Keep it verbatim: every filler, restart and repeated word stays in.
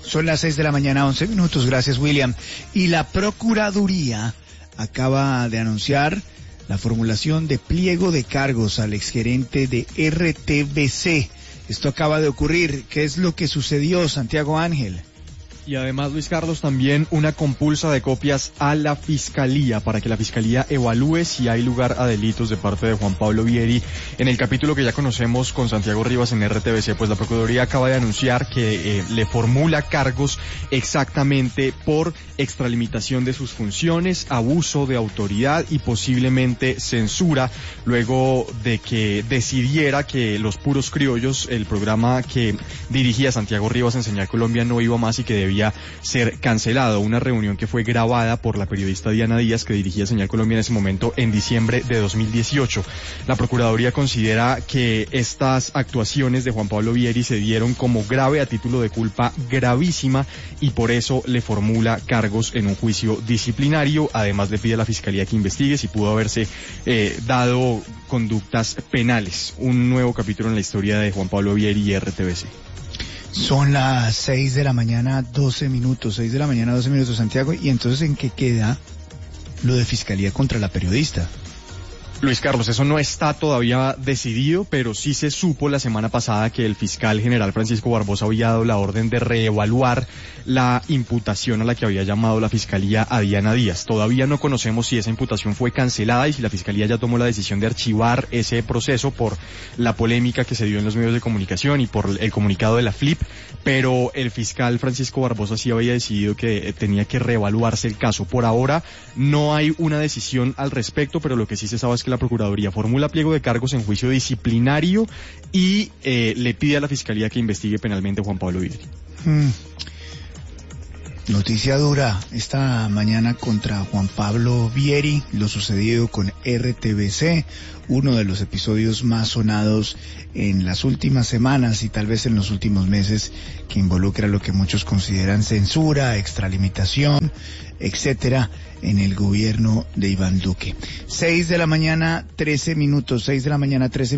Son las seis de la mañana, once minutos. Gracias, William. Y la Procuraduría acaba de anunciar la formulación de pliego de cargos al exgerente de R T V C. Esto acaba de ocurrir. ¿Qué es lo que sucedió, Santiago Ángel? Y además, Luis Carlos, también una compulsa de copias a la Fiscalía para que la Fiscalía evalúe si hay lugar a delitos de parte de Juan Pablo Vieri. En el capítulo que ya conocemos con Santiago Rivas en R T V C, pues la Procuraduría acaba de anunciar que eh, le formula cargos exactamente por extralimitación de sus funciones, abuso de autoridad y posiblemente censura, luego de que decidiera que Los Puros Criollos, el programa que dirigía Santiago Rivas en Señal Colombia, no iba más y que debía ser cancelado. Una reunión que fue grabada por la periodista Diana Díaz, que dirigía Señal Colombia en ese momento, en diciembre de dos mil dieciocho. La Procuraduría considera que estas actuaciones de Juan Pablo Vieri se dieron como grave a título de culpa gravísima y por eso le formula cargos en un juicio disciplinario. Además, le pide a la Fiscalía que investigue si pudo haberse eh, dado conductas penales. Un nuevo capítulo en la historia de Juan Pablo Vieri y R T V C. Son las seis de la mañana, doce minutos, seis de la mañana, doce minutos, Santiago. ¿Y entonces en qué queda lo de Fiscalía contra la periodista? Luis Carlos, eso no está todavía decidido, pero sí se supo la semana pasada que el fiscal general Francisco Barbosa había dado la orden de reevaluar la imputación a la que había llamado la Fiscalía a Diana Díaz. Todavía no conocemos si esa imputación fue cancelada y si la Fiscalía ya tomó la decisión de archivar ese proceso por la polémica que se dio en los medios de comunicación y por el comunicado de la F L I P, pero el fiscal Francisco Barbosa sí había decidido que tenía que reevaluarse el caso. Por ahora no hay una decisión al respecto, pero lo que sí se sabe es que la Procuraduría formula pliego de cargos en juicio disciplinario y eh, le pide a la Fiscalía que investigue penalmente a Juan Pablo Vieri. Hmm. Noticia dura esta mañana contra Juan Pablo Vieri, lo sucedido con R T V C, uno de los episodios más sonados en las últimas semanas y tal vez en los últimos meses, que involucra lo que muchos consideran censura, extralimitación, etcétera, en el gobierno de Iván Duque. Seis de la mañana, trece minutos, seis de la mañana, trece minutos.